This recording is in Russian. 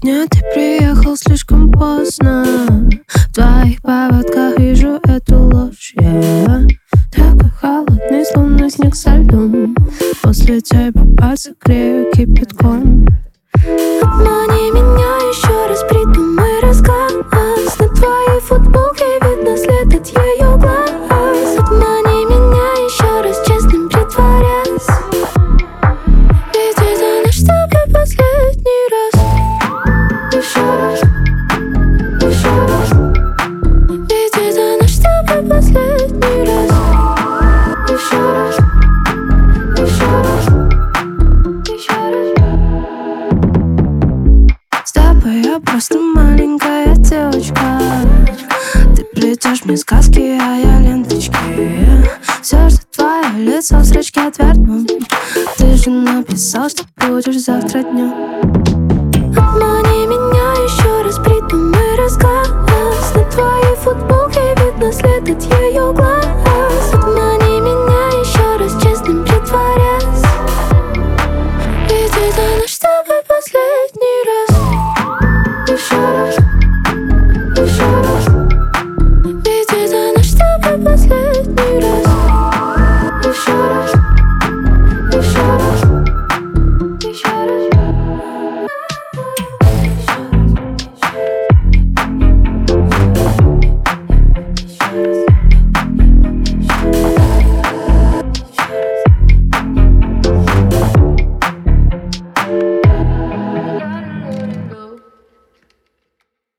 Сегодня ты приехал слишком поздно. В твоих повадках вижу эту ложь. Такой холодный, словно снег со льдом. После тебя пальцы грею кипятком. Обмани меня еще раз, придумай рассказ. На твоей футболке видно след от ее глаз. Обмани меня еще раз, честным притворясь. Ведь это наш с тобой последний раз. Еще раз, еще раз. Ведь это наш с тобой последний раз. Еще раз, еще раз, еще раз. С тобой я просто маленькая девочка. Ты плетешь мне сказки, а я ленточки. Все, что твое лицо в строчке отвергну. Ты же написал, что будешь завтра днем. Обмани меня еще раз, придумай рассказ. На твоей футболке видно след от ее глаз.